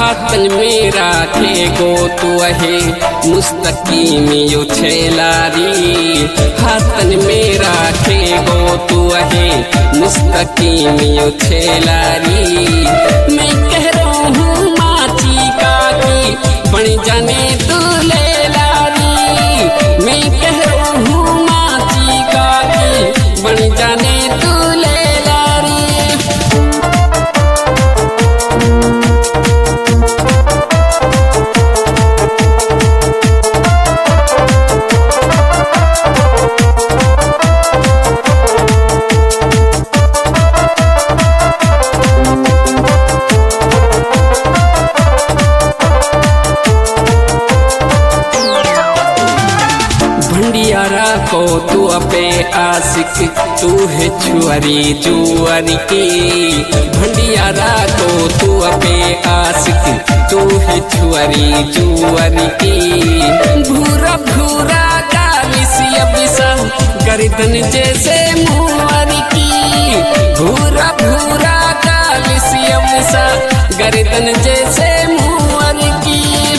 हाथन में राखे गो तू है मुस्तकीम यो छेलारी। हाथन में राखे गो तू है मुस्तकीम यो छेलारी। मैं कह रहा हूँ माची का की बन जाने तू लेलारी। मैं कह रहा हूँ माची का की बन जाने तू लेलारी। भंडियारा को तू अपे आशिक तू है छुअरी जुअरी की। भंडियारा को तू अपे आशिक तू है छुअरी जुअरी की। भूरा भूरा कालिसिया बिसा गर्दन जैसे मुअर की। भूरा भूरा कालिसिया बिसा गर्दन जैसे मुअर की।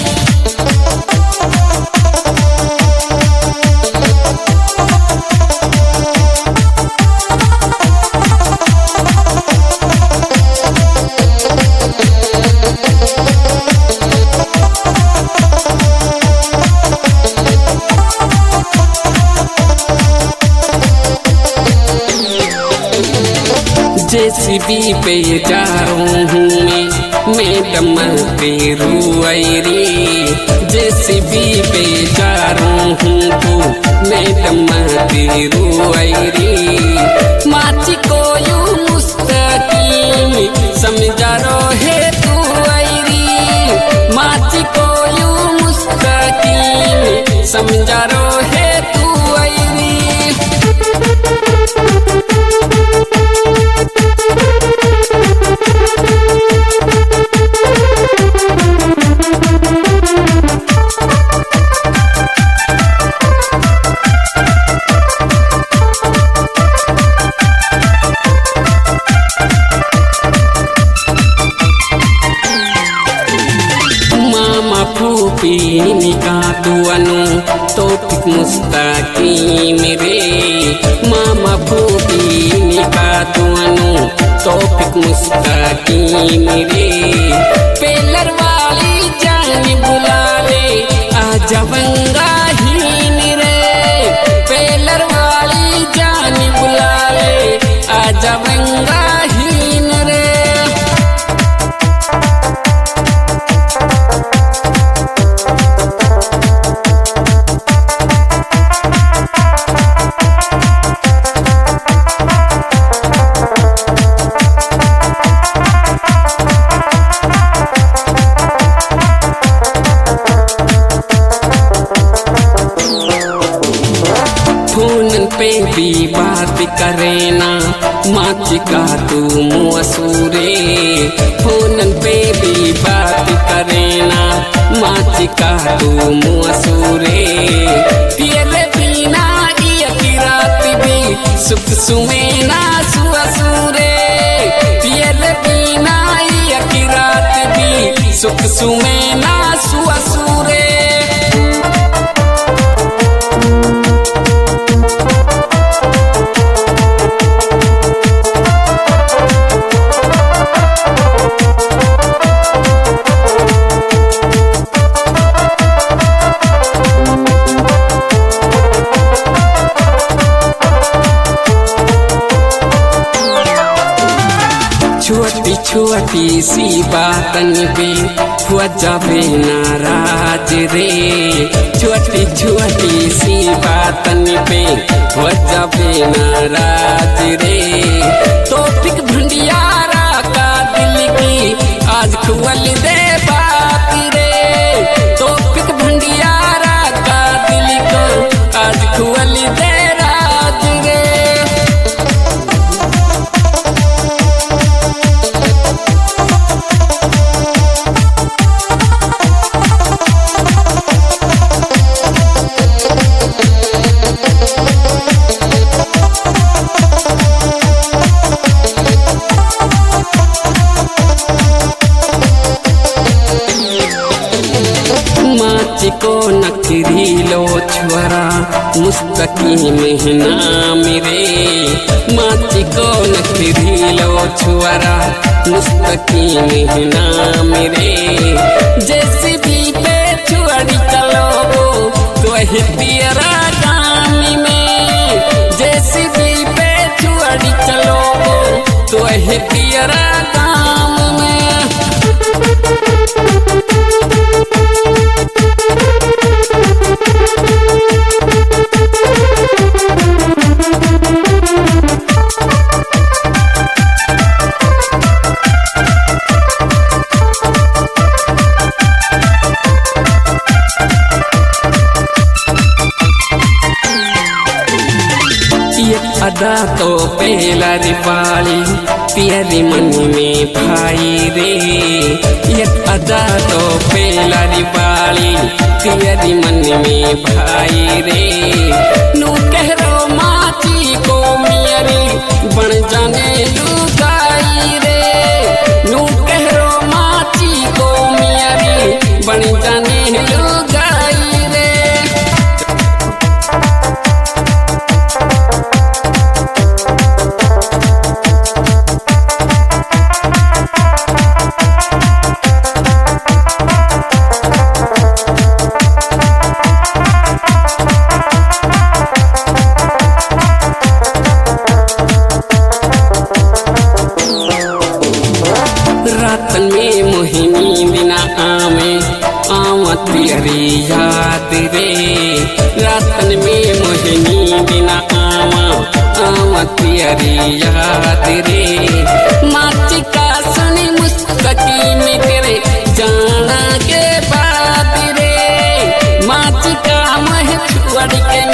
जेसीबी पे जा रहा हूँ मैं दम पे रुआरी। जेसीबी पे जा रहा हूँ तो मैं दम पे रुआरी। माची को यू मुस्तकीम समझा रो है तू आयरी। माची को यू मुस्तकीम समझा रो है तू आयरी। फूफी का दुआनु तौफीक मुस्तकीम रे। मामा फूफी का दुआनु तौफीक मुस्तकीम रे। पेलर वाली जान बुला ले आजा वंगाहीन रे। पेलर वाली जान बुला ले आजा वंगाहीन रे। फोन पे भी बात करे ना माची का तू मुअसूरे। फोन पे भी बात करे ना माची का तू मुअसूरे। तेरे बिना एक रात भी सुख सुमे ना सुअसूरे। तेरे बिना एक रात भी सुख सुमे ना सुअसूरे। छोटी छोटी सी बातन पे हुआ जावे नाराज रे। छोटी छोटी सी बातन पे हुआ जावे नाराज रे। तौफीक भंडियारा का दिल की आज खुल दे बात रे। तौफीक भंडियारा का दिल को आज खुल दे राज रे। फिरी लो छुअरा मुस्तकीम है नाम रे माची कौन फिरी लो छुअरा मुस्तकीम है नाम रे जैसे भी पे छुअरी चलो तो तेरा गाम में जैसे भी पे छुअरी चलो तो तेरा गाम में अदा तो पहला दिवाली प्यारी मन में भाई रे ये अदा तो पहला दिवाली प्यारी मन में भाई रे नू कहरो माची को मियारी बन जाने लुगाई रे नू कहरो माची को मियारी बन जाने लुगाई रे रातन में मोहिनी बिना आवे आवत तेरी याद रे रातन में मोहिनी बिना आवत तेरी याद रे माची का सुनी मुस्तकीम तेरे जाना के बाद रे माची का मह छुअड़ के